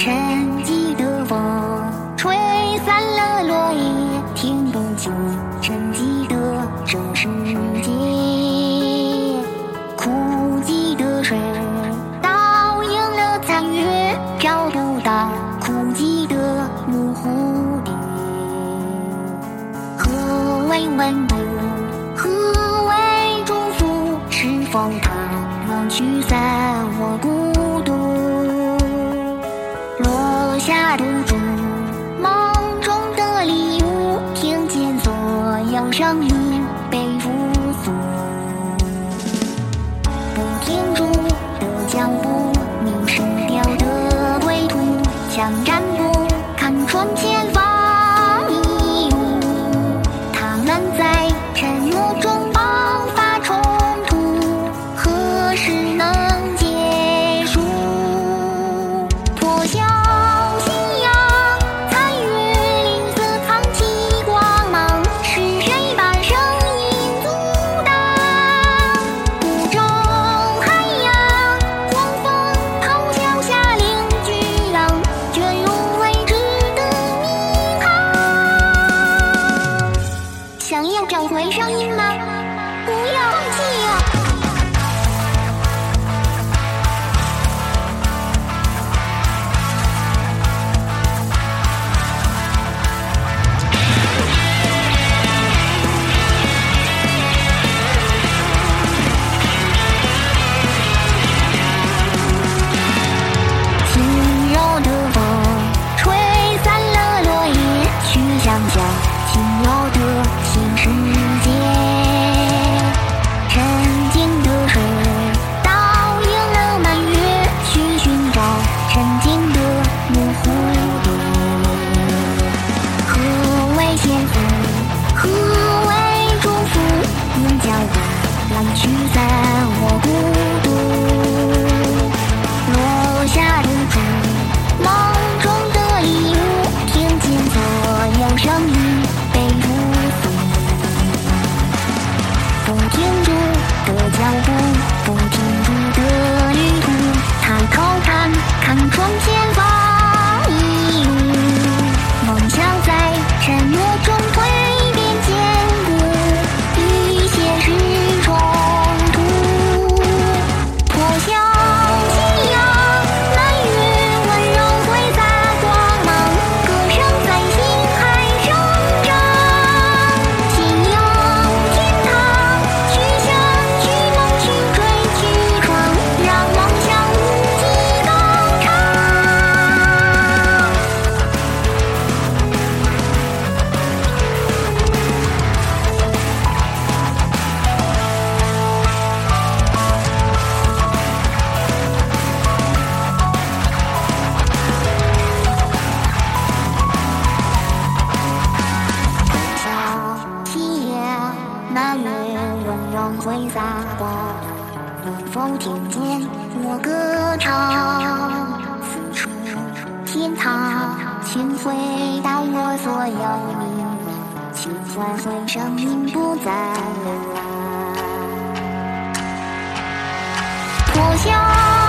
沉寂的风吹散了落叶，听不清沉寂的这世界。枯寂的水倒映了残月，飘不到枯寂的木蝴蝶。何为温度？何为祝福？是否它能驱散我孤独？落下的烛，梦中的礼物，听见所有声音被复苏。不停住的脚步，迷失掉的归途，像占卜，看穿前方迷雾。他们在沉默中爆发冲突，何时能结束？破晓夕阳，残月吝啬藏起光芒，是谁把声音阻挡？孤舟海洋，狂风咆哮下令巨浪，卷入未知的迷航。想要找回声音吗？不要放弃啊！轻柔的风吹散了落叶，去想象轻柔的新世界。沉静的水倒映了满月，去寻找沉静的木蝴蝶。何为幸福？何为祝福？用脚步来驱散我孤独。落下的烛，梦中的礼物，听见所有声音被复苏。不停住的脚步，不停住的旅途，抬头看，看穿前方迷雾。梦想在沉默中蜕变坚固，与现实冲突。破晓夕阳，满月温柔挥洒光芒，歌声在心海生长。信仰天堂，去想去梦去追去闯，让梦想无极高唱。小夕阳，那月温柔挥洒光，能否听见我歌唱？四处天堂，请回答我所有秘密，请唤回声音不再流浪。破晓